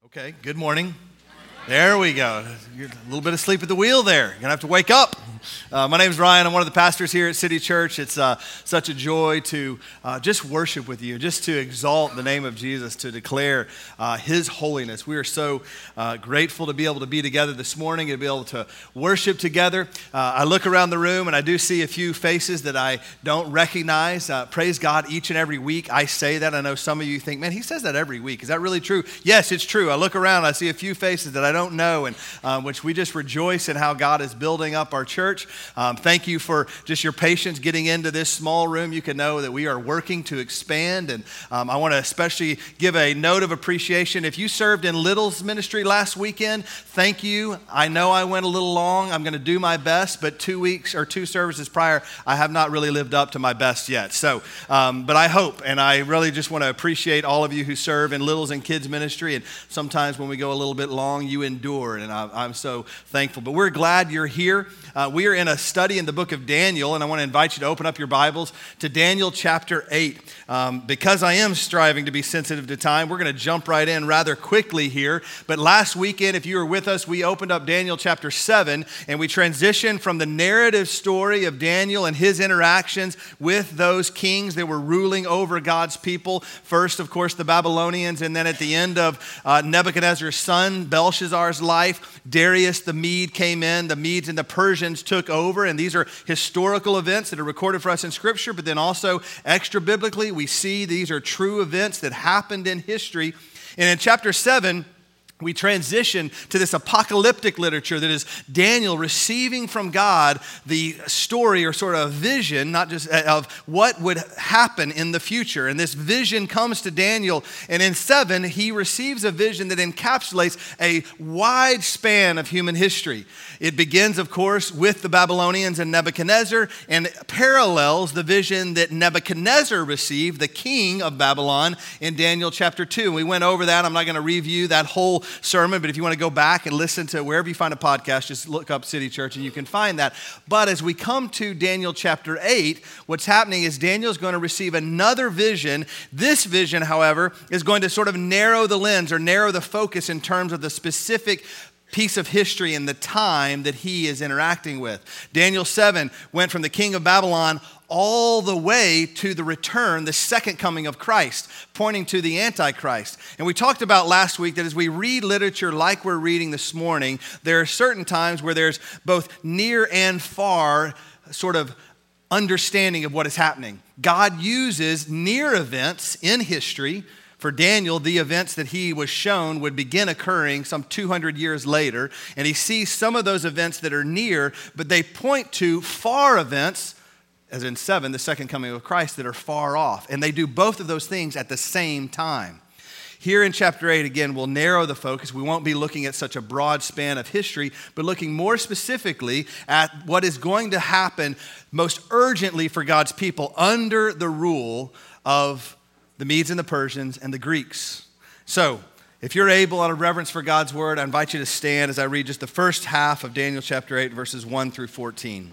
Okay, good morning. There we go. You're a little bit of sleep at the wheel there. You're going to have to wake up. My name's Ryan. I'm one of the pastors here at City Church. It's such a joy to just worship with you, just to exalt the name of Jesus, to declare His holiness. We are so grateful to be able to be together this morning and be able to worship together. I look around the room and I do see a few faces that I don't recognize. Praise God, each and every week I say that. I know some of you think, man, he says that every week. Is that really true? Yes, it's true. I look around, I see a few faces that I don't know, and which we just rejoice in how God is building up our church. Thank you for just your patience getting into this small room. You can know that we are working to expand, and I want to especially give a note of appreciation. If you served in Little's ministry last weekend, thank you. I know I went a little long. I'm going to do my best, but 2 weeks or 2 services prior, I have not really lived up to my best yet. So, but I hope, and I really just want to appreciate all of you who serve in Little's and Kids ministry, and sometimes when we go a little bit long, you endure, and I'm so thankful. But we're glad you're here. We are in a study in the book of Daniel, and I want to invite you to open up your Bibles to Daniel chapter 8. Because I am striving to be sensitive to time, we're going to jump right in rather quickly here. But last weekend, if you were with us, we opened up Daniel chapter 7, and we transitioned from the narrative story of Daniel and his interactions with those kings that were ruling over God's people. First, of course, the Babylonians, and then at the end of Nebuchadnezzar's son, Belshazzar's life, Darius the Mede came in. The Medes and the Persians took over, and these are historical events that are recorded for us in Scripture, but then also extra biblically, we see these are true events that happened in history. And in chapter 7, we transition to this apocalyptic literature that is Daniel receiving from God the story or sort of vision, not just of what would happen in the future. And this vision comes to Daniel, and in 7, he receives a vision that encapsulates a wide span of human history. It begins, of course, with the Babylonians and Nebuchadnezzar, and parallels the vision that Nebuchadnezzar received, the king of Babylon, in Daniel chapter 2. We went over that. I'm not going to review that whole sermon, but if you want to go back and listen to wherever you find a podcast, just look up City Church and you can find that. But as we come to Daniel chapter 8, what's happening is Daniel's going to receive another vision. This vision, however, is going to sort of narrow the lens or narrow the focus in terms of the specific piece of history and the time that he is interacting with. Daniel 7 went from the king of Babylon all the way to the return, the second coming of Christ, pointing to the Antichrist. And we talked about last week that as we read literature like we're reading this morning, there are certain times where there's both near and far sort of understanding of what is happening. God uses near events in history. For Daniel, the events that he was shown would begin occurring some 200 years later, and he sees some of those events that are near, but they point to far events, as in 7, the second coming of Christ, that are far off. And they do both of those things at the same time. Here in chapter 8, again, we'll narrow the focus. We won't be looking at such a broad span of history, but looking more specifically at what is going to happen most urgently for God's people under the rule of the Medes and the Persians and the Greeks. So, if you're able, out of reverence for God's word, I invite you to stand as I read just the first half of Daniel chapter 8, verses 1 through 14.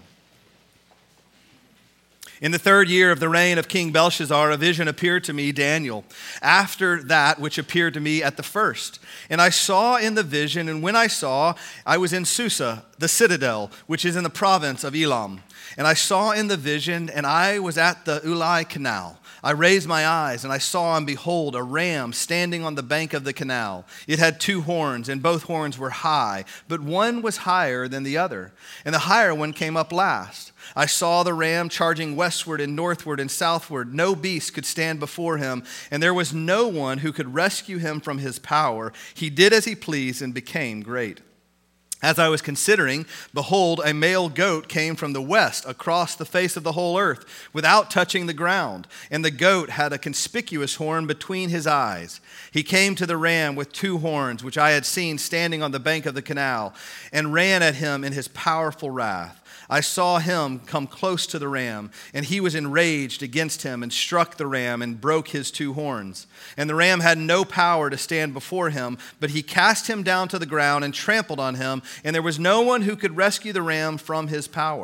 In the 3rd year of the reign of King Belshazzar, a vision appeared to me, Daniel, after that which appeared to me at the first. And I saw in the vision, and when I saw, I was in Susa, the citadel, which is in the province of Elam. And I saw in the vision, and I was at the Ulai canal. I raised my eyes, and I saw, and behold, a ram standing on the bank of the canal. It had 2 horns, and both horns were high, but one was higher than the other, and the higher one came up last. I saw the ram charging westward and northward and southward. No beast could stand before him, and there was no one who could rescue him from his power. He did as he pleased and became great. As I was considering, behold, a male goat came from the west across the face of the whole earth without touching the ground. And the goat had a conspicuous horn between his eyes. He came to the ram with 2 horns, which I had seen standing on the bank of the canal, and ran at him in his powerful wrath. I saw him come close to the ram, and he was enraged against him and struck the ram and broke his 2 horns. And the ram had no power to stand before him, but he cast him down to the ground and trampled on him, and there was no one who could rescue the ram from his power.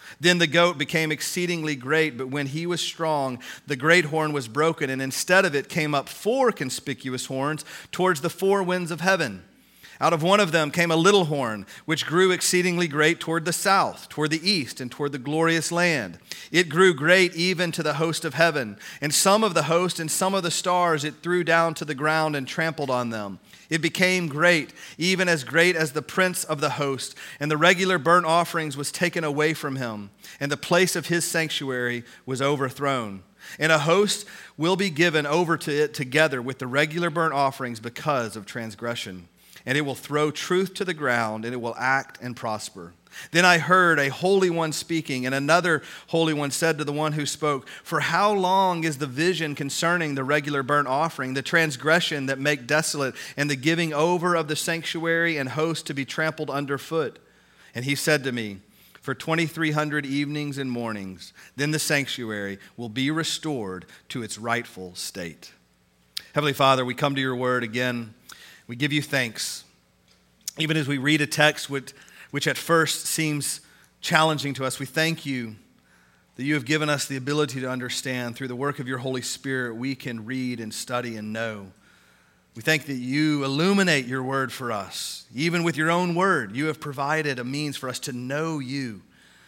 Then the goat became exceedingly great, but when he was strong, the great horn was broken, and instead of it came up 4 conspicuous horns towards the 4 winds of heaven. Out of one of them came a little horn, which grew exceedingly great toward the south, toward the east, and toward the glorious land. It grew great even to the host of heaven, and some of the host and some of the stars it threw down to the ground and trampled on them. It became great, even as great as the prince of the host, and the regular burnt offerings was taken away from him, and the place of his sanctuary was overthrown. And a host will be given over to it together with the regular burnt offerings because of transgression. And it will throw truth to the ground, and it will act and prosper. Then I heard a holy one speaking, and another holy one said to the one who spoke, "For how long is the vision concerning the regular burnt offering, the transgression that make desolate, and the giving over of the sanctuary and host to be trampled underfoot?" And he said to me, "For 2,300 evenings and mornings, then the sanctuary will be restored to its rightful state." Heavenly Father, we come to your word again. We give you thanks. Even as we read a text which at first seems challenging to us, we thank you that you have given us the ability to understand. Through the work of your Holy Spirit, we can read and study and know. We thank that you illuminate your word for us. Even with your own word, you have provided a means for us to know you.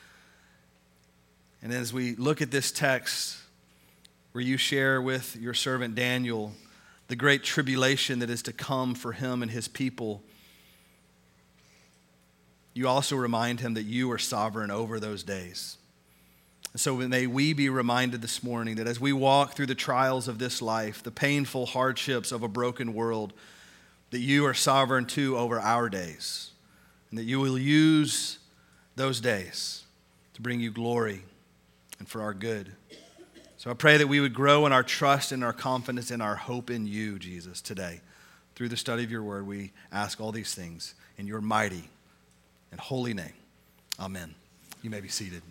And as we look at this text where you share with your servant Daniel the great tribulation that is to come for him and his people, you also remind him that you are sovereign over those days. So may we be reminded this morning that as we walk through the trials of this life, the painful hardships of a broken world, that you are sovereign too over our days, and that you will use those days to bring you glory and for our good. So I pray that we would grow in our trust and our confidence and our hope in you, Jesus, today. Through the study of your word, we ask all these things in your mighty and holy name. Amen. You may be seated.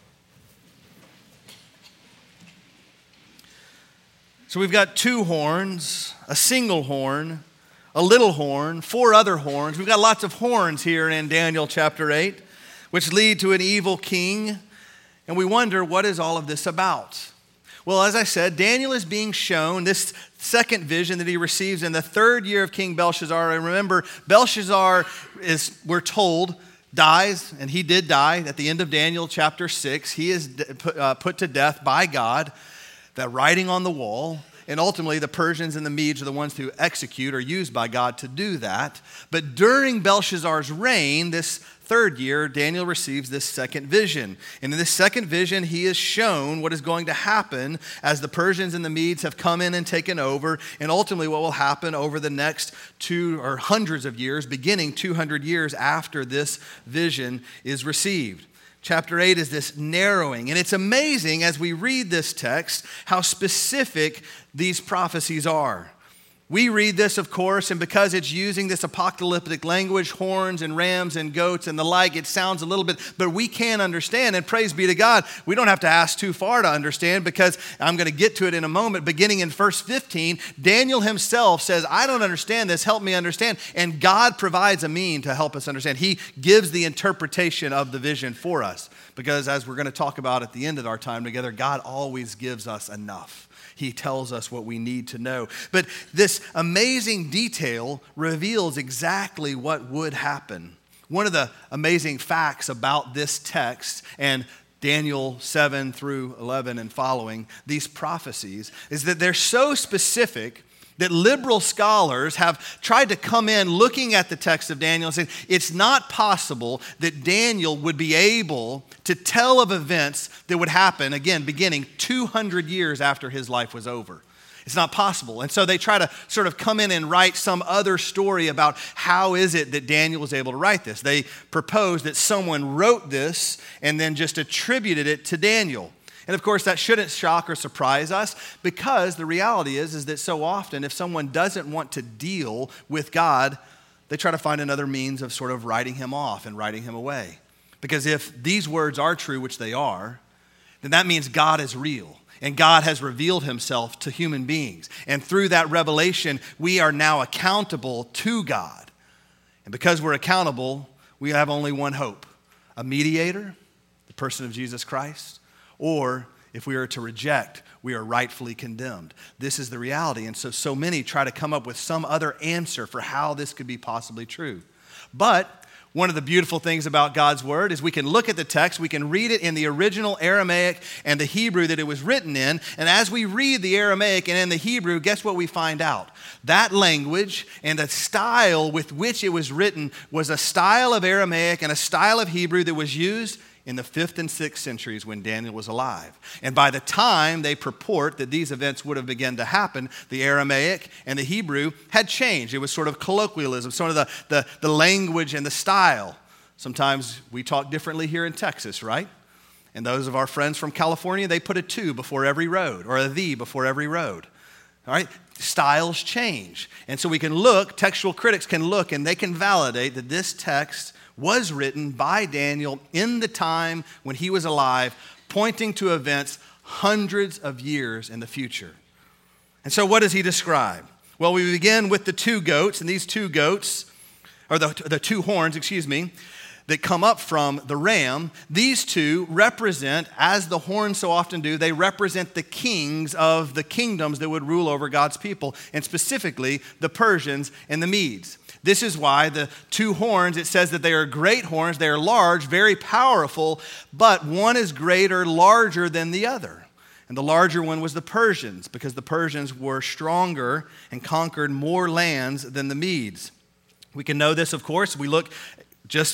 So we've got 2 horns, a single horn, a little horn, 4 other horns. We've got lots of horns here in Daniel chapter 8, which lead to an evil king. And we wonder, what is all of this about? Well, as I said, Daniel is being shown this second vision that he receives in the 3rd year of King Belshazzar. And remember, Belshazzar is, we're told, dies, and he did die at the end of Daniel chapter 6. He is put to death by God, that writing on the wall. And ultimately, the Persians and the Medes are the ones who execute or used by God to do that. But during Belshazzar's reign, this 3rd year, Daniel receives this second vision. And in this second vision, he is shown what is going to happen as the Persians and the Medes have come in and taken over, and ultimately what will happen over the next hundreds of years, beginning 200 years after this vision is received. Chapter 8 is this narrowing, and it's amazing as we read this text how specific these prophecies are. We read this, of course, and because it's using this apocalyptic language, horns and rams and goats and the like, it sounds a little bit, but we can understand, and praise be to God, we don't have to ask too far to understand, because I'm going to get to it in a moment. Beginning in verse 15, Daniel himself says, "I don't understand this, help me understand." And God provides a mean to help us understand. He gives the interpretation of the vision for us, because as we're going to talk about at the end of our time together, God always gives us enough. He tells us what we need to know. But this amazing detail reveals exactly what would happen. One of the amazing facts about this text and Daniel 7 through 11 and following, these prophecies, is that they're so specific that liberal scholars have tried to come in looking at the text of Daniel and saying it's not possible that Daniel would be able to tell of events that would happen, again, beginning 200 years after his life was over. It's not possible. And so they try to sort of come in and write some other story about how is it that Daniel was able to write this. They propose that someone wrote this and then just attributed it to Daniel. And of course, that shouldn't shock or surprise us, because the reality is that so often if someone doesn't want to deal with God, they try to find another means of sort of writing him off and writing him away. Because if these words are true, which they are, then that means God is real. And God has revealed himself to human beings. And through that revelation, we are now accountable to God. And because we're accountable, we have only one hope: a mediator, the person of Jesus Christ, or if we are to reject, we are rightfully condemned. This is the reality. And so many try to come up with some other answer for how this could be possibly true. But one of the beautiful things about God's word is we can look at the text, we can read it in the original Aramaic and the Hebrew that it was written in, and as we read the Aramaic and in the Hebrew, guess what we find out? That language and the style with which it was written was a style of Aramaic and a style of Hebrew that was used in the 5th and 6th centuries when Daniel was alive. And by the time they purport that these events would have begun to happen, the Aramaic and the Hebrew had changed. It was sort of colloquialism, sort of the language and the style. Sometimes we talk differently here in Texas, right? And those of our friends from California, they put a to before every road or a the before every road. All right? Styles change. And so we can look, textual critics can look, and they can validate that this text was written by Daniel in the time when he was alive, pointing to events hundreds of years in the future. And so what does he describe? Well, we begin with the two goats, and these two goats, or the two horns, that come up from the ram. These two represent, as the horns so often do, they represent the kings of the kingdoms that would rule over God's people, and specifically the Persians and the Medes. This is why the two horns, it says that they are great horns, they are large, very powerful, but one is greater, larger than the other. And the larger one was the Persians, because the Persians were stronger and conquered more lands than the Medes. We can know this, of course. We look, just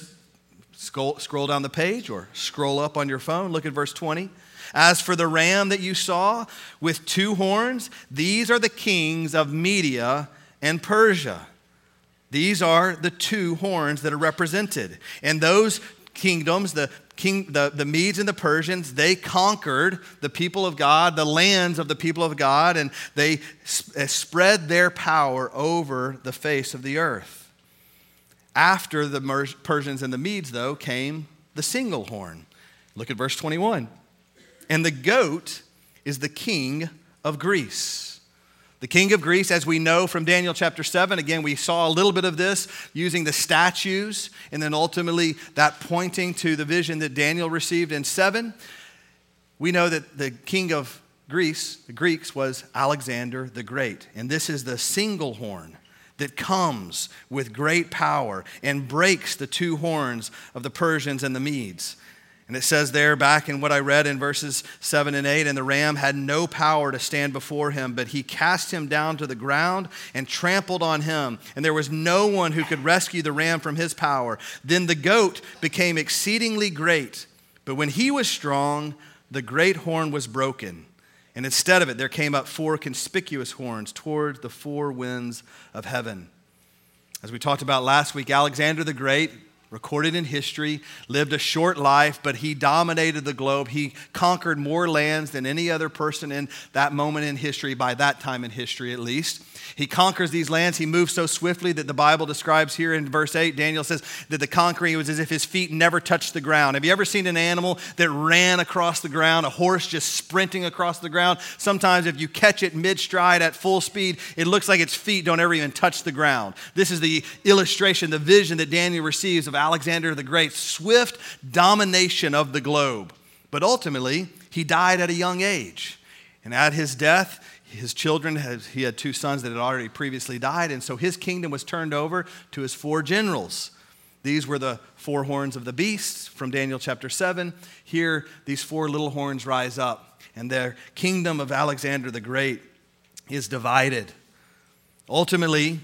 scroll down the page or scroll up on your phone, look at verse 20. As for the ram that you saw with two horns, these are the kings of Media and Persia. These are the two horns that are represented. And those kingdoms, the Medes and the Persians, they conquered the people of God, the lands of the people of God, and they spread their power over the face of the earth. After the Persians and the Medes, though, came the single horn. Look at verse 21. And the goat is the king of Greece. The king of Greece, as we know from Daniel chapter 7, again, we saw a little bit of this using the statues, and then ultimately that pointing to the vision that Daniel received in 7. We know that the king of Greece, the Greeks, was Alexander the Great. And this is the single horn that comes with great power and breaks the two horns of the Persians and the Medes. And it says there back in what I read in verses 7 and 8, and the ram had no power to stand before him, but he cast him down to the ground and trampled on him. And there was no one who could rescue the ram from his power. Then the goat became exceedingly great. But when he was strong, the great horn was broken. And instead of it, there came up four conspicuous horns toward the four winds of heaven. As we talked about last week, Alexander the Great, recorded in history, lived a short life, but he dominated the globe. He conquered more lands than any other person in that moment in history, by that time in history at least. He conquers these lands. He moves so swiftly that the Bible describes here in verse 8, Daniel says that the conquering was as if his feet never touched the ground. Have you ever seen an animal that ran across the ground, a horse just sprinting across the ground? Sometimes if you catch it mid-stride at full speed, it looks like its feet don't ever even touch the ground. This is the illustration, the vision that Daniel receives of Alexander the Great's swift domination of the globe. But ultimately, he died at a young age. And at his death, his children, he had two sons that had already previously died, and so his kingdom was turned over to his four generals. These were the four horns of the beast from Daniel chapter 7. Here, these four little horns rise up, and their kingdom of Alexander the Great is divided. Ultimately,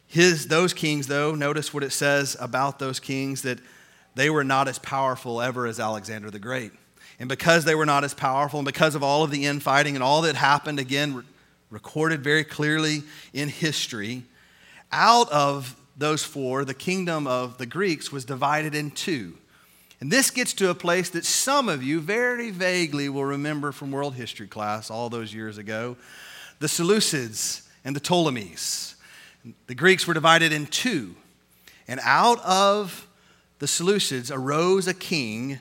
those kings, though, notice what it says about those kings, that they were not as powerful ever as Alexander the Great. And because they were not as powerful, and because of all of the infighting and all that happened, again, recorded very clearly in history, out of those four, the kingdom of the Greeks was divided in two. And this gets to a place that some of you very vaguely will remember from world history class all those years ago, the Seleucids and the Ptolemies. The Greeks were divided in two. And out of the Seleucids arose a king,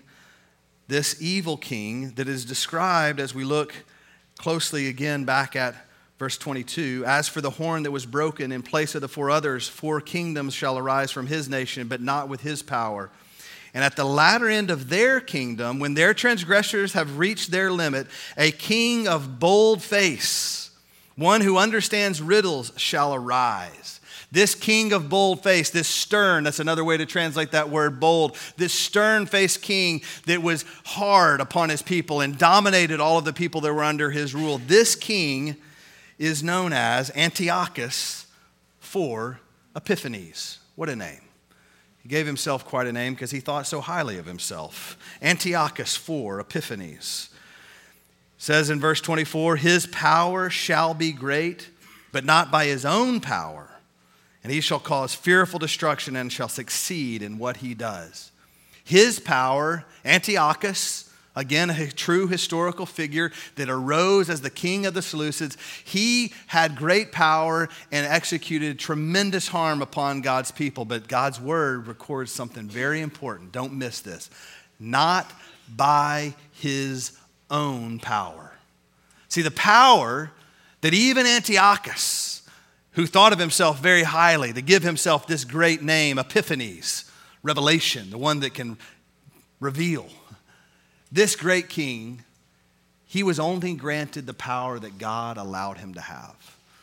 this evil king that is described as we look closely again back at verse 22. As for the horn that was broken, in place of the four others, four kingdoms shall arise from his nation, but not with his power. And at the latter end of their kingdom, when their transgressors have reached their limit, a king of bold face, one who understands riddles, shall arise. This king of bold face, this stern, that's another way to translate that word bold, this stern-faced king that was hard upon his people and dominated all of the people that were under his rule. This king is known as Antiochus IV Epiphanes. What a name. He gave himself quite a name because he thought so highly of himself. Antiochus IV Epiphanes. Says in verse 24, his power shall be great, but not by his own power. And he shall cause fearful destruction and shall succeed in what he does. His power, Antiochus, again, a true historical figure that arose as the king of the Seleucids. He had great power and executed tremendous harm upon God's people. But God's word records something very important. Don't miss this. Not by his own power. See, the power that even Antiochus, who thought of himself very highly, to give himself this great name, Epiphanes, revelation, the one that can reveal. This great king, he was only granted the power that God allowed him to have.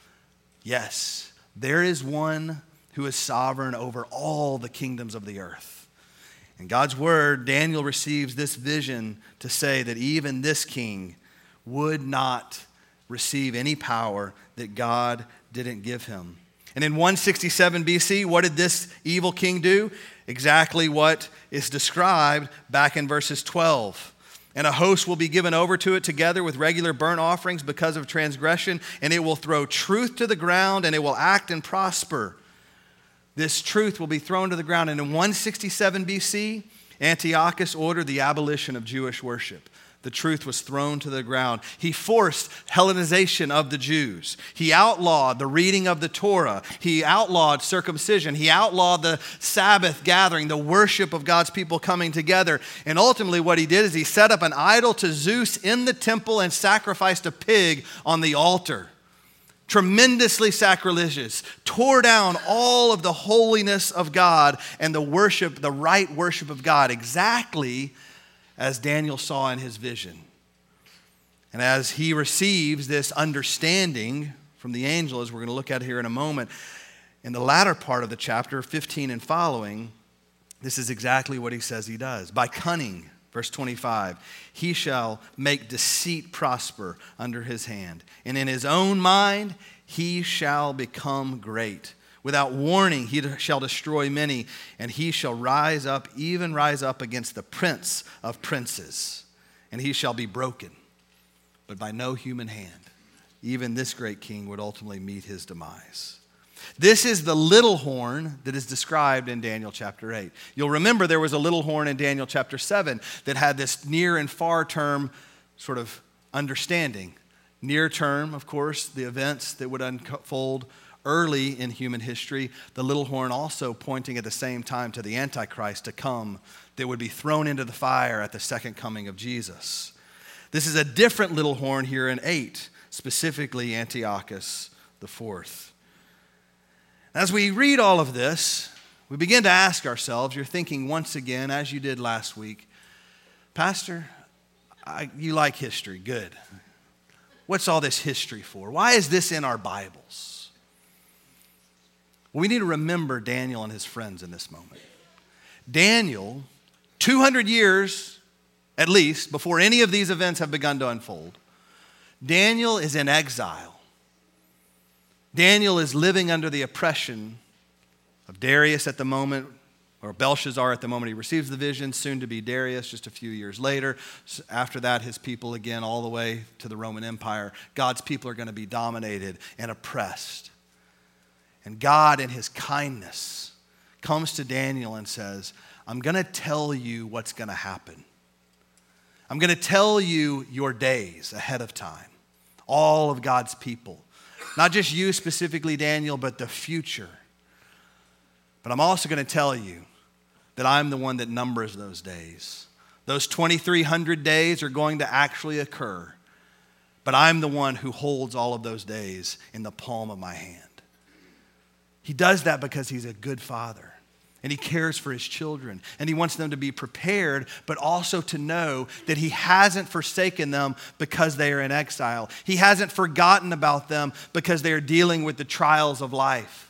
Yes, there is one who is sovereign over all the kingdoms of the earth. In God's word, Daniel receives this vision to say that even this king would not receive any power that God didn't give him. And in 167 BC, what did this evil king do? Exactly what is described back in verses 12. And a host will be given over to it together with regular burnt offerings because of transgression, and it will throw truth to the ground, and it will act and prosper. This truth will be thrown to the ground. And in 167 BC, Antiochus ordered the abolition of Jewish worship. The truth was thrown to the ground. He forced Hellenization of the Jews. He outlawed the reading of the Torah. He outlawed circumcision. He outlawed the Sabbath gathering, the worship of God's people coming together. And ultimately what he did is he set up an idol to Zeus in the temple and sacrificed a pig on the altar. Tremendously sacrilegious, tore down all of the holiness of God and the worship, the right worship of God, exactly as Daniel saw in his vision. And as he receives this understanding from the angel, as we're going to look at here in a moment, in the latter part of the chapter, 15 and following, this is exactly what he says he does. By cunning, verse 25, he shall make deceit prosper under his hand, and in his own mind he shall become great. Without warning, he shall destroy many, and he shall rise up against the prince of princes, and he shall be broken, but by no human hand. Even this great king would ultimately meet his demise. This is the little horn that is described in Daniel chapter 8. You'll remember there was a little horn in Daniel chapter 7 that had this near and far term sort of understanding. Near term, of course, the events that would unfold early in human history, the little horn also pointing at the same time to the Antichrist to come that would be thrown into the fire at the second coming of Jesus. This is a different little horn here in 8, specifically Antiochus IV. As we read all of this, we begin to ask ourselves, you're thinking once again, as you did last week, Pastor, you like history, good. What's all this history for? Why is this in our Bibles? We need to remember Daniel and his friends in this moment. Daniel, 200 years at least before any of these events have begun to unfold, Daniel is in exile. Daniel is living under the oppression of Darius at the moment, or Belshazzar at the moment he receives the vision, soon to be Darius just a few years later. After that, his people again all the way to the Roman Empire. God's people are going to be dominated and oppressed. And God in his kindness comes to Daniel and says, I'm going to tell you what's going to happen. I'm going to tell you your days ahead of time. All of God's people. Not just you specifically, Daniel, but the future. But I'm also going to tell you that I'm the one that numbers those days. Those 2,300 days are going to actually occur. But I'm the one who holds all of those days in the palm of my hand. He does that because he's a good father. And he cares for his children. And he wants them to be prepared, but also to know that he hasn't forsaken them because they are in exile. He hasn't forgotten about them because they are dealing with the trials of life.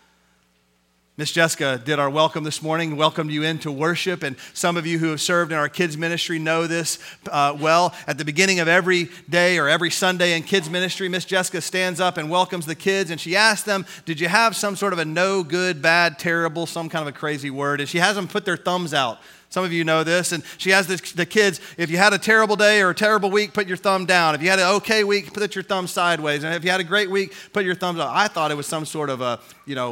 Miss Jessica did our welcome this morning, welcomed you into worship, and some of you who have served in our kids ministry know this well. At the beginning of every day or every Sunday in kids ministry, Miss Jessica stands up and welcomes the kids, and she asks them, did you have some sort of a no, good, bad, terrible, some kind of a crazy word? And she has them put their thumbs out. Some of you know this, and she has the kids, if you had a terrible day or a terrible week, put your thumb down. If you had an okay week, put your thumb sideways. And if you had a great week, put your thumbs up. I thought it was some sort of a,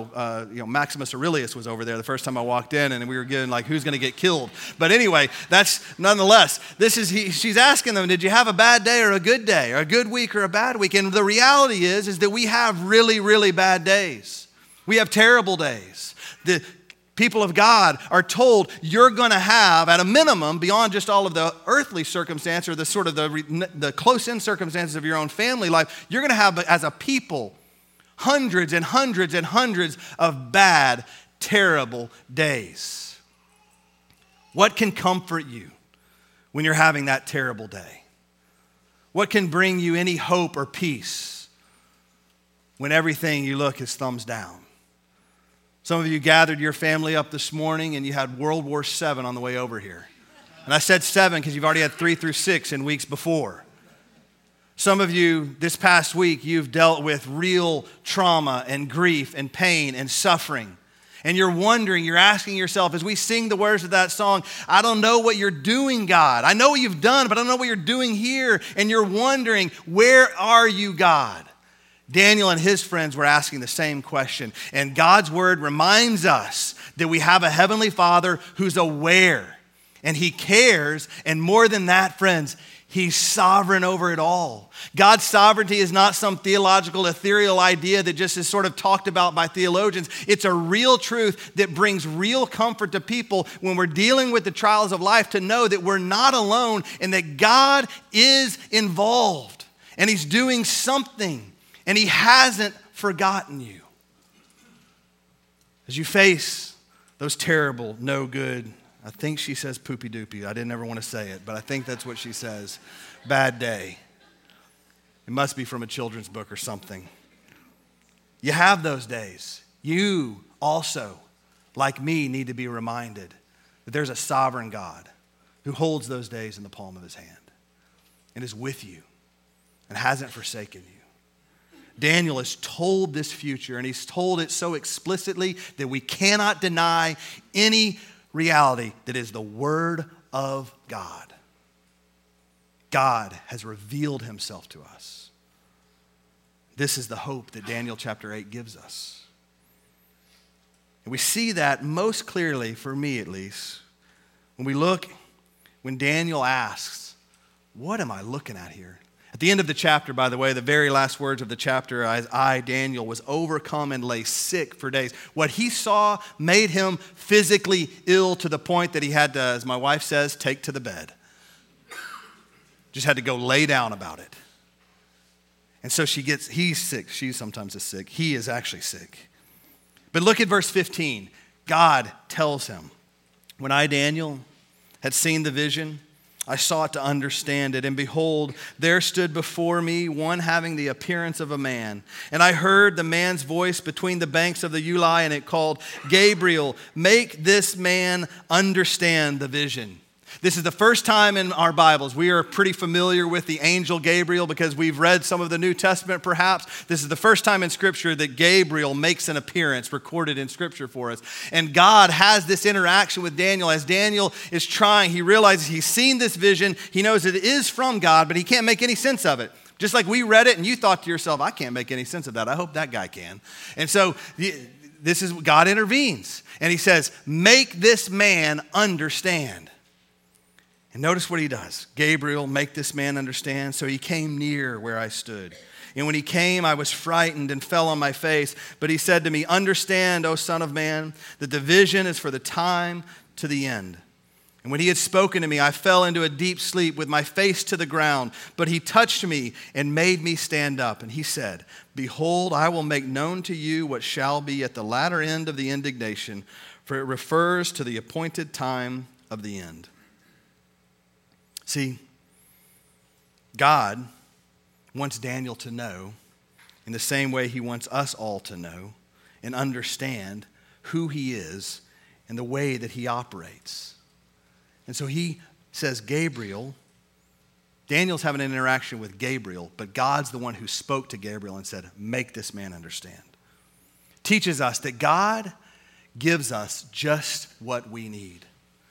Maximus Aurelius was over there the first time I walked in, and we were getting like, who's going to get killed? But anyway, that's nonetheless, she's asking them, did you have a bad day or a good day, or a good week or a bad week? And the reality is that we have really, really bad days. We have terrible days. The people of God are told you're going to have, at a minimum, beyond just all of the earthly circumstance or the sort of the close-in circumstances of your own family life, you're going to have, as a people, hundreds and hundreds and hundreds of bad, terrible days. What can comfort you when you're having that terrible day? What can bring you any hope or peace when everything you look is thumbs down? Some of you gathered your family up this morning and you had World War VII on the way over here. And I said 7 because you've already had 3 through 6 in weeks before. Some of you, this past week, you've dealt with real trauma and grief and pain and suffering. And you're wondering, you're asking yourself, as we sing the words of that song, I don't know what you're doing, God. I know what you've done, but I don't know what you're doing here. And you're wondering, where are you, God? Daniel and his friends were asking the same question. And God's word reminds us that we have a heavenly Father who's aware and he cares. And more than that, friends, he's sovereign over it all. God's sovereignty is not some theological, ethereal idea that just is sort of talked about by theologians. It's a real truth that brings real comfort to people when we're dealing with the trials of life, to know that we're not alone and that God is involved and he's doing something. And he hasn't forgotten you. As you face those terrible, no good, I think she says poopy doopy. I didn't ever want to say it, but I think that's what she says. Bad day. It must be from a children's book or something. You have those days. You also, like me, need to be reminded that there's a sovereign God who holds those days in the palm of his hand and is with you and hasn't forsaken you. Daniel is told this future, and he's told it so explicitly that we cannot deny any reality that is the Word of God. God has revealed himself to us. This is the hope that Daniel chapter 8 gives us. And we see that most clearly, for me at least, when Daniel asks, what am I looking at here? At the end of the chapter, by the way, the very last words of the chapter, I, Daniel, was overcome and lay sick for days. What he saw made him physically ill to the point that he had to, as my wife says, take to the bed. Just had to go lay down about it. And so he's sick. She sometimes is sick. He is actually sick. But look at verse 15. God tells him, when I, Daniel, had seen the vision, I sought to understand it, and behold, there stood before me one having the appearance of a man. And I heard the man's voice between the banks of the Ulai, and it called, Gabriel, make this man understand the vision. This is the first time in our Bibles. We are pretty familiar with the angel Gabriel because we've read some of the New Testament perhaps. This is the first time in Scripture that Gabriel makes an appearance recorded in Scripture for us. And God has this interaction with Daniel. As Daniel is trying, he realizes he's seen this vision. He knows it is from God, but he can't make any sense of it. Just like we read it and you thought to yourself, I can't make any sense of that. I hope that guy can. And so this is God intervenes. And he says, make this man understand. And notice what he does. Gabriel, make this man understand. So he came near where I stood. And when he came, I was frightened and fell on my face. But he said to me, understand, O son of man, that the vision is for the time to the end. And when he had spoken to me, I fell into a deep sleep with my face to the ground. But he touched me and made me stand up. And he said, behold, I will make known to you what shall be at the latter end of the indignation, for it refers to the appointed time of the end. See, God wants Daniel to know in the same way he wants us all to know and understand who he is and the way that he operates. And so he says, Gabriel, Daniel's having an interaction with Gabriel, but God's the one who spoke to Gabriel and said, make this man understand. Teaches us that God gives us just what we need.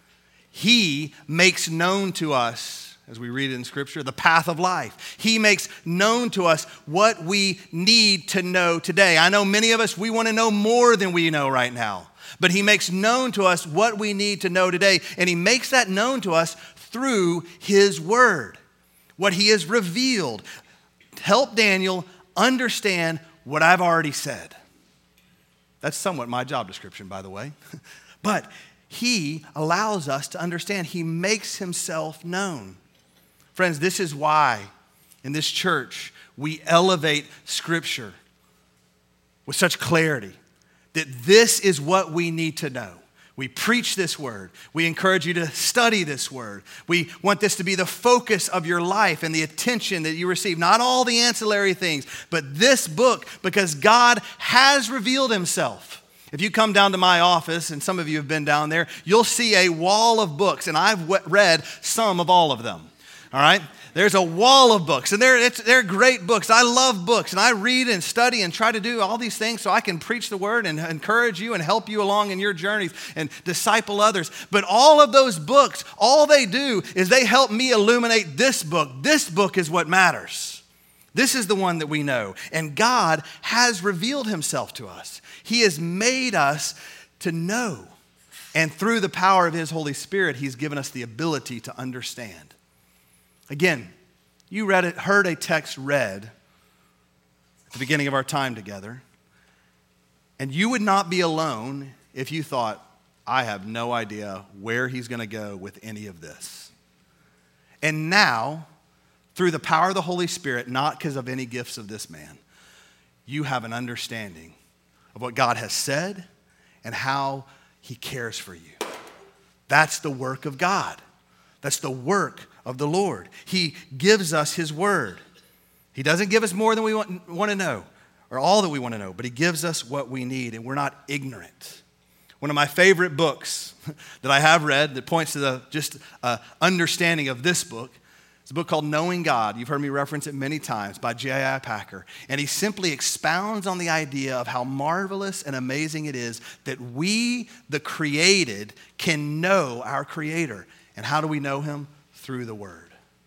He makes known to us, as we read it in Scripture, the path of life. He makes known to us what we need to know today. I know many of us, we want to know more than we know right now. But he makes known to us what we need to know today. And he makes that known to us through his word, what he has revealed. Help Daniel understand what I've already said. That's somewhat my job description, by the way. But he allows us to understand. He makes himself known. Friends, this is why in this church we elevate Scripture with such clarity. That this is what we need to know. We preach this word. We encourage you to study this word. We want this to be the focus of your life and the attention that you receive. Not all the ancillary things, but this book, because God has revealed himself. If you come down to my office, and some of you have been down there, you'll see a wall of books, and I've read some of all of them. All right? There's a wall of books, and they're great books. I love books, and I read and study and try to do all these things so I can preach the word and encourage you and help you along in your journeys and disciple others. But all of those books, all they do is they help me illuminate this book. This book is what matters. This is the one that we know. And God has revealed himself to us. He has made us to know. And through the power of his Holy Spirit, he's given us the ability to understand. Again, you heard a text read at the beginning of our time together, and you would not be alone if you thought, I have no idea where he's going to go with any of this. And now, through the power of the Holy Spirit, not because of any gifts of this man, you have an understanding of what God has said and how he cares for you. That's the work of God. That's the work of the Lord. He gives us his word. He doesn't give us more than we want to know, or all that we want to know, but he gives us what we need, and we're not ignorant. One of my favorite books that I have read that points to the understanding of this book is a book called Knowing God. You've heard me reference it many times, by J.I. Packer. And he simply expounds on the idea of how marvelous and amazing it is that we, the created, can know our Creator. And how do we know him? Through the word.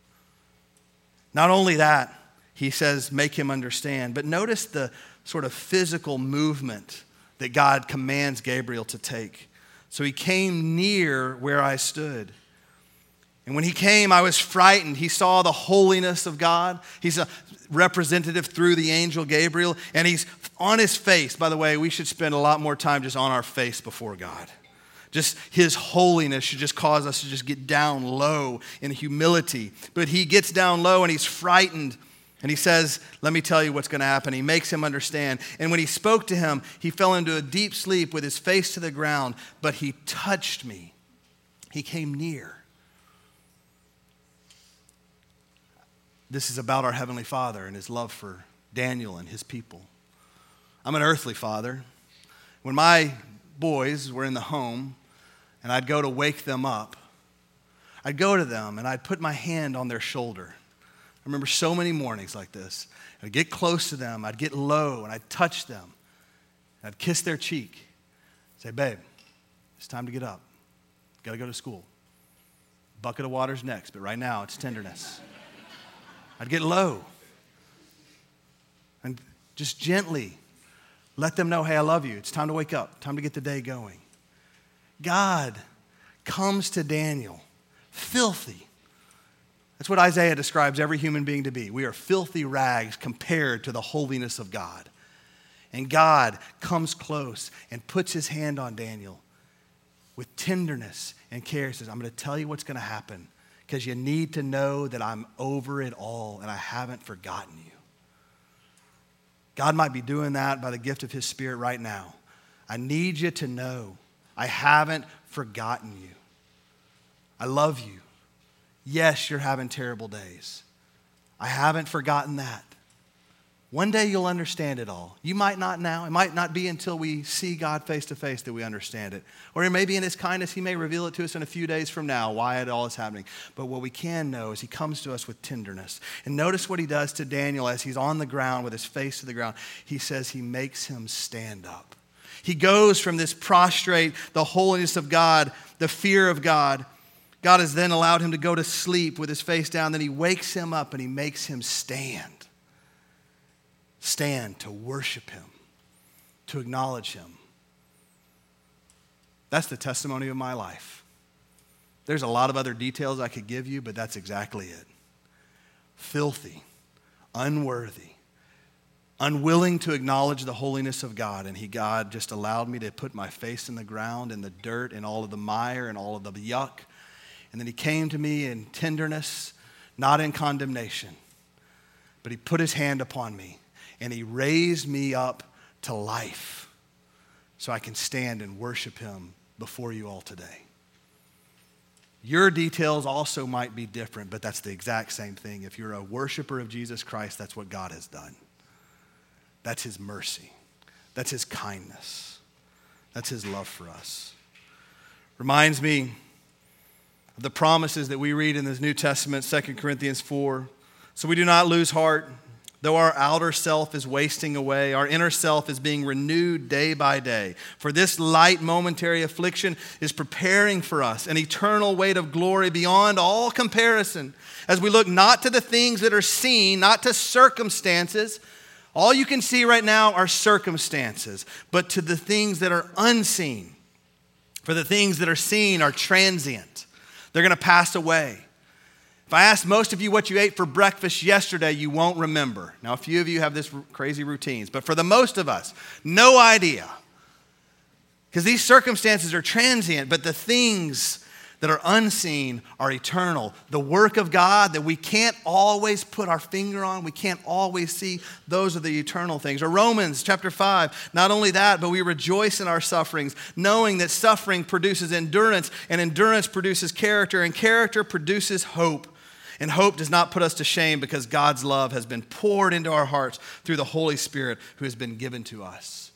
Not only that, he says, make him understand. But notice the sort of physical movement that God commands Gabriel to take. So he came near where I stood. And when he came, I was frightened. He saw the holiness of God. He's a representative through the angel Gabriel. And he's on his face. By the way, we should spend a lot more time just on our face before God. Just his holiness should just cause us to just get down low in humility. But he gets down low and he's frightened. And he says, let me tell you what's going to happen. He makes him understand. And when he spoke to him, he fell into a deep sleep with his face to the ground. But he touched me. He came near. This is about our Heavenly Father and his love for Daniel and his people. I'm an earthly father. When my boys were in the home, and I'd go to wake them up, I'd go to them and I'd put my hand on their shoulder. I remember so many mornings like this. I'd get close to them, I'd get low, and I'd touch them. I'd kiss their cheek, say, babe, it's time to get up. Got to go to school. Bucket of water's next, but right now it's tenderness. I'd get low and just gently let them know, hey, I love you. It's time to wake up, time to get the day going. God comes to Daniel filthy. That's what Isaiah describes every human being to be. We are filthy rags compared to the holiness of God. And God comes close and puts his hand on Daniel with tenderness and care. He says, I'm going to tell you what's going to happen because you need to know that I'm over it all and I haven't forgotten you. God might be doing that by the gift of his Spirit right now. I need you to know I haven't forgotten you. I love you. Yes, you're having terrible days. I haven't forgotten that. One day you'll understand it all. You might not now. It might not be until we see God face to face that we understand it. Or maybe in his kindness, he may reveal it to us in a few days from now, why it all is happening. But what we can know is he comes to us with tenderness. And notice what he does to Daniel as he's on the ground with his face to the ground. He says he makes him stand up. He goes from this prostrate, the holiness of God, the fear of God. God has then allowed him to go to sleep with his face down. Then he wakes him up and he makes him stand. Stand to worship him, to acknowledge him. That's the testimony of my life. There's a lot of other details I could give you, but that's exactly it. Filthy, unworthy, unwilling to acknowledge the holiness of God, and God just allowed me to put my face in the ground, in the dirt, in all of the mire, and all of the yuck. And then he came to me in tenderness, not in condemnation, but he put his hand upon me. And he raised me up to life so I can stand and worship him before you all today. Your details also might be different, but that's the exact same thing. If you're a worshiper of Jesus Christ, that's what God has done. That's his mercy. That's his kindness. That's his love for us. Reminds me of the promises that we read in this New Testament, 2 Corinthians 4. So we do not lose heart. Though our outer self is wasting away, our inner self is being renewed day by day. For this light momentary affliction is preparing for us an eternal weight of glory beyond all comparison. As we look not to the things that are seen, not to circumstances. All you can see right now are circumstances, but to the things that are unseen. For the things that are seen are transient. They're going to pass away. If I ask most of you what you ate for breakfast yesterday, you won't remember. Now, a few of you have this crazy routines, but for the most of us, no idea. Because these circumstances are transient, but the things that are unseen are eternal. The work of God that we can't always put our finger on, we can't always see, those are the eternal things. Or Romans chapter 5, not only that, but we rejoice in our sufferings, knowing that suffering produces endurance, and endurance produces character, and character produces hope. And hope does not put us to shame because God's love has been poured into our hearts through the Holy Spirit who has been given to us.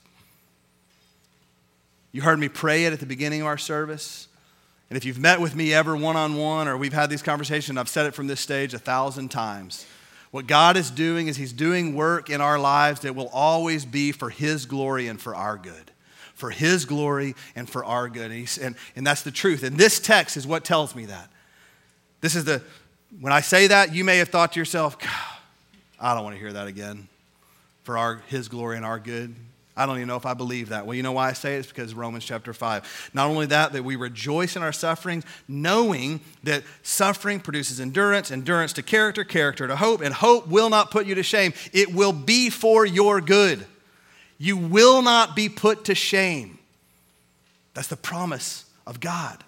You heard me pray it at the beginning of our service. And if you've met with me ever one-on-one or we've had these conversations, I've said it from this stage 1,000 times. What God is doing is he's doing work in our lives that will always be for his glory and for our good. For his glory and for our good. And that's the truth. And this text is what tells me that. When I say that, you may have thought to yourself, I don't want to hear that again. For his glory and our good. I don't even know if I believe that. Well, you know why I say it? It's because Romans chapter 5. Not only that we rejoice in our sufferings, knowing that suffering produces endurance, endurance to character, character to hope, and hope will not put you to shame. It will be for your good. You will not be put to shame. That's the promise of God.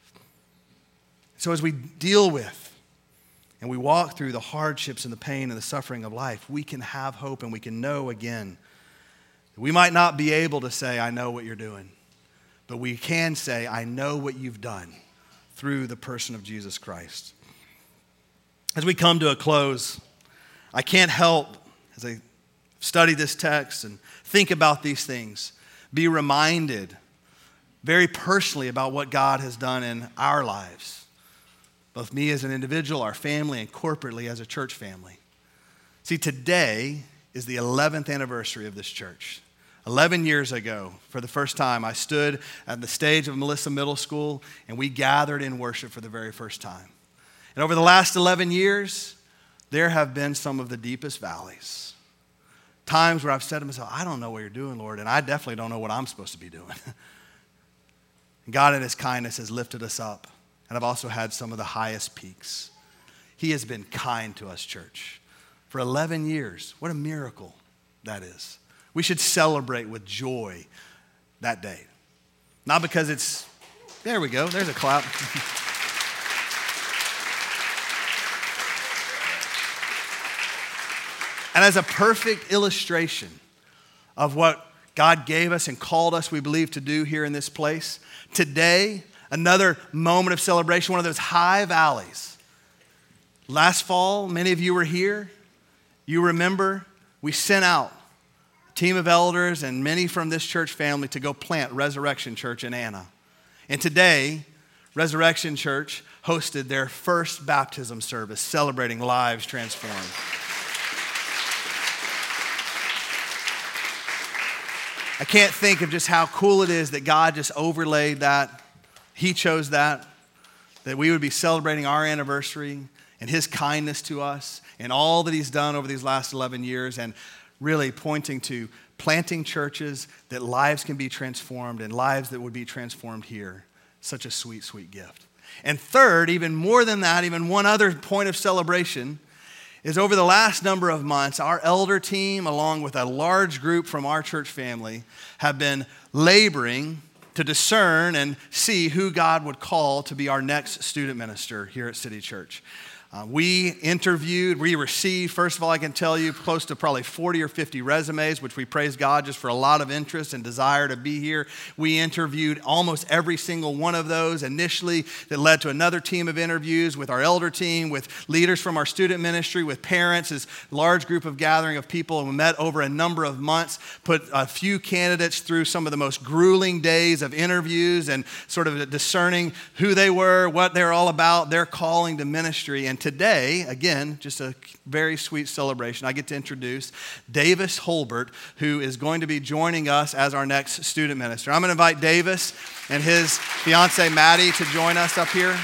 So as we deal with and we walk through the hardships and the pain and the suffering of life, we can have hope and we can know again. We might not be able to say, I know what you're doing, but we can say, I know what you've done through the person of Jesus Christ. As we come to a close, I can't help, as I study this text and think about these things, be reminded very personally about what God has done in our lives. Both me as an individual, our family, and corporately as a church family. See, today is the 11th anniversary of this church. 11 years ago, for the first time, I stood at the stage of Melissa Middle School, and we gathered in worship for the very first time. And over the last 11 years, there have been some of the deepest valleys. Times where I've said to myself, I don't know what you're doing, Lord, and I definitely don't know what I'm supposed to be doing. God in his kindness has lifted us up. And I've also had some of the highest peaks. He has been kind to us, church. For 11 years, what a miracle that is. We should celebrate with joy that day. Not because it's There we go. There's a clap. And as a perfect illustration of what God gave us and called us, we believe, to do here in this place, today, another moment of celebration, one of those high valleys. Last fall, many of you were here. You remember we sent out a team of elders and many from this church family to go plant Resurrection Church in Anna. And today, Resurrection Church hosted their first baptism service, celebrating lives transformed. I can't think of just how cool it is that God just overlaid that. He chose that we would be celebrating our anniversary and his kindness to us and all that he's done over these last 11 years, and really pointing to planting churches that lives can be transformed and lives that would be transformed here. Such a sweet, sweet gift. And third, even more than that, even one other point of celebration is over the last number of months, our elder team, along with a large group from our church family, have been laboring to discern and see who God would call to be our next student minister here at City Church. We received, first of all, I can tell you, close to probably 40 or 50 resumes, which we praise God just for a lot of interest and desire to be here. We interviewed almost every single one of those initially. That led to another team of interviews with our elder team, with leaders from our student ministry, with parents, this large group of gathering of people. And we met over a number of months, put a few candidates through some of the most grueling days of interviews and sort of discerning who they were, what they're all about, their calling to ministry. And today, again, just a very sweet celebration, I get to introduce Davis Holbert, who is going to be joining us as our next student minister. I'm going to invite Davis and his fiancée, Maddie, to join us up here.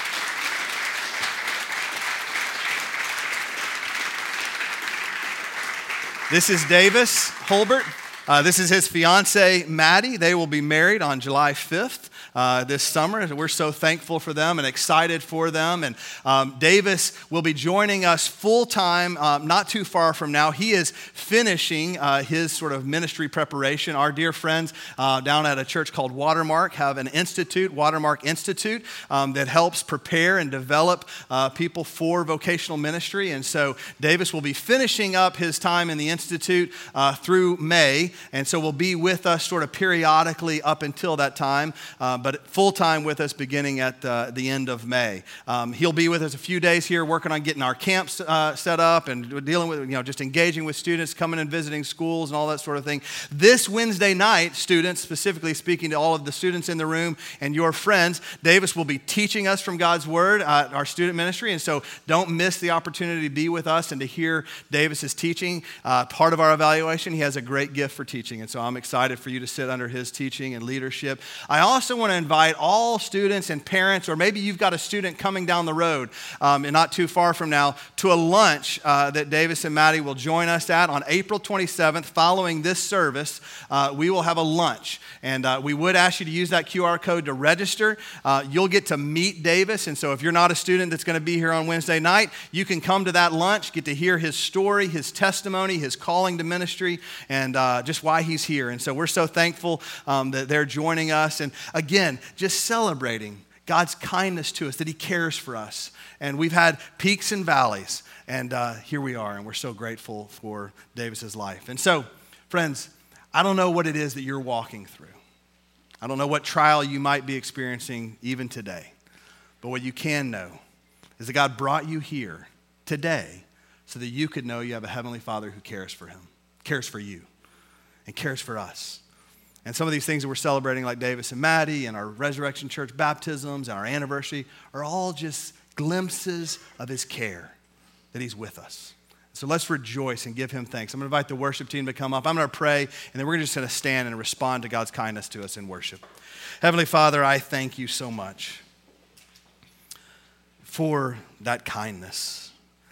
This is Davis Holbert. This is his fiancée, Maddie. They will be married on July 5th. This summer. We're so thankful for them and excited for them. And Davis will be joining us full-time not too far from now. He is finishing his sort of ministry preparation. Our dear friends down at a church called Watermark have an institute, Watermark Institute, that helps prepare and develop people for vocational ministry. And so Davis will be finishing up his time in the institute through May. And so will be with us sort of periodically up until that time. But full-time with us beginning at the end of May. He'll be with us a few days here working on getting our camps set up and dealing with, just engaging with students, coming and visiting schools and all that sort of thing. This Wednesday night, students, specifically speaking to all of the students in the room and your friends, Davis will be teaching us from God's Word at our student ministry. And so don't miss the opportunity to be with us and to hear Davis's teaching. Part of our evaluation, he has a great gift for teaching. And so I'm excited for you to sit under his teaching and leadership. I also want to invite all students and parents, or maybe you've got a student coming down the road and not too far from now, to a lunch that Davis and Maddie will join us at on April 27th. Following this service, we will have a lunch. And we would ask you to use that QR code to register. You'll get to meet Davis. And so if you're not a student that's going to be here on Wednesday night, you can come to that lunch, get to hear his story, his testimony, his calling to ministry, and just why he's here. And so we're so thankful that they're joining us. And again, just celebrating God's kindness to us, that he cares for us. And we've had peaks and valleys, and here we are, and we're so grateful for Davis's life. And so, friends, I don't know what it is that you're walking through. I don't know what trial you might be experiencing even today. But what you can know is that God brought you here today so that you could know you have a Heavenly Father who cares for him, cares for you, and cares for us. And some of these things that we're celebrating, like Davis and Maddie and our Resurrection Church baptisms and our anniversary, are all just glimpses of his care, that he's with us. So let's rejoice and give him thanks. I'm going to invite the worship team to come up. I'm going to pray, and then we're just going to stand and respond to God's kindness to us in worship. Heavenly Father, I thank you so much for that kindness.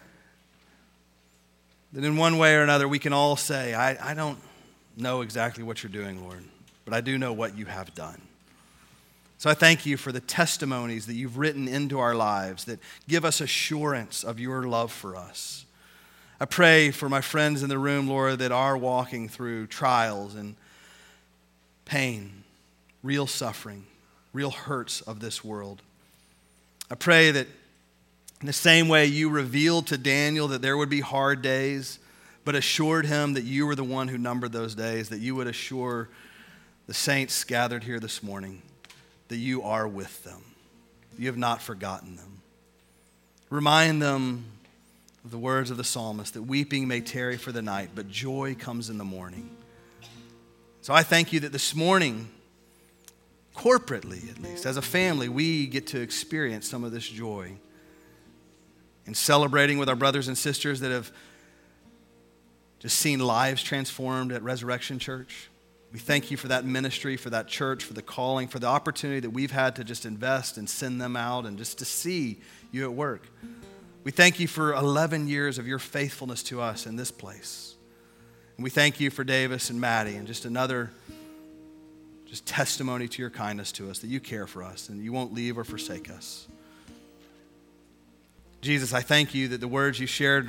That in one way or another, we can all say, I don't know exactly what you're doing, Lord, but I do know what you have done. So I thank you for the testimonies that you've written into our lives that give us assurance of your love for us. I pray for my friends in the room, Lord, that are walking through trials and pain, real suffering. real hurts of this world. I pray that in the same way you revealed to Daniel that there would be hard days, but assured him that you were the one who numbered those days, that you would assure the saints gathered here this morning that you are with them. You have not forgotten them. Remind them of the words of the psalmist, that weeping may tarry for the night, but joy comes in the morning. So I thank you that this morning, corporately at least, as a family, we get to experience some of this joy in celebrating with our brothers and sisters that have just seen lives transformed at Resurrection Church. We thank you for that ministry, for that church, for the calling, for the opportunity that we've had to just invest and send them out and just to see you at work. We thank you for 11 years of your faithfulness to us in this place. And we thank you for Davis and Maddie and just another testimony to your kindness to us, that you care for us and you won't leave or forsake us. Jesus, I thank you that the words you shared,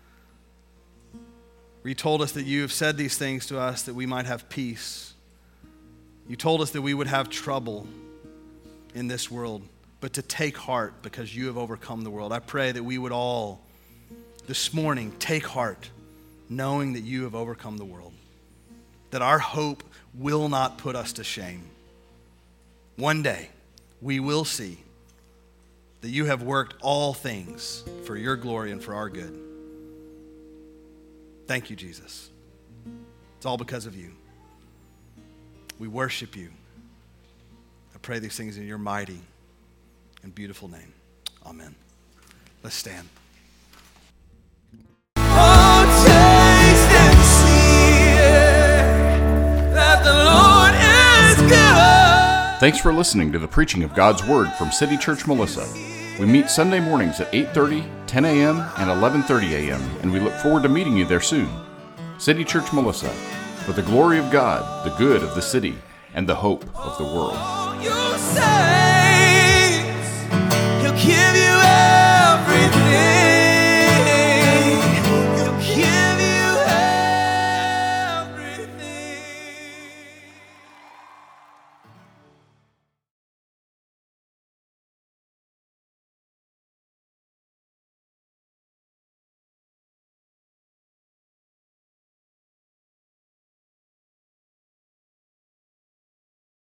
where you told us that you have said these things to us that we might have peace. You told us that we would have trouble in this world, but to take heart because you have overcome the world. I pray that we would all this morning take heart knowing that you have overcome the world, that our hope will not put us to shame. One day we will see that you have worked all things for your glory and for our good. Thank you, Jesus. It's all because of you. We worship you. I pray these things in your mighty and beautiful name. Amen. Let's stand. Oh, taste and see that the Lord is good. Thanks for listening to the preaching of God's Word from City Church Melissa. We meet Sunday mornings at 8:30, 10 a.m., and 11:30 a.m., and we look forward to meeting you there soon. City Church Melissa, for the glory of God, the good of the city, and the hope of the world. You say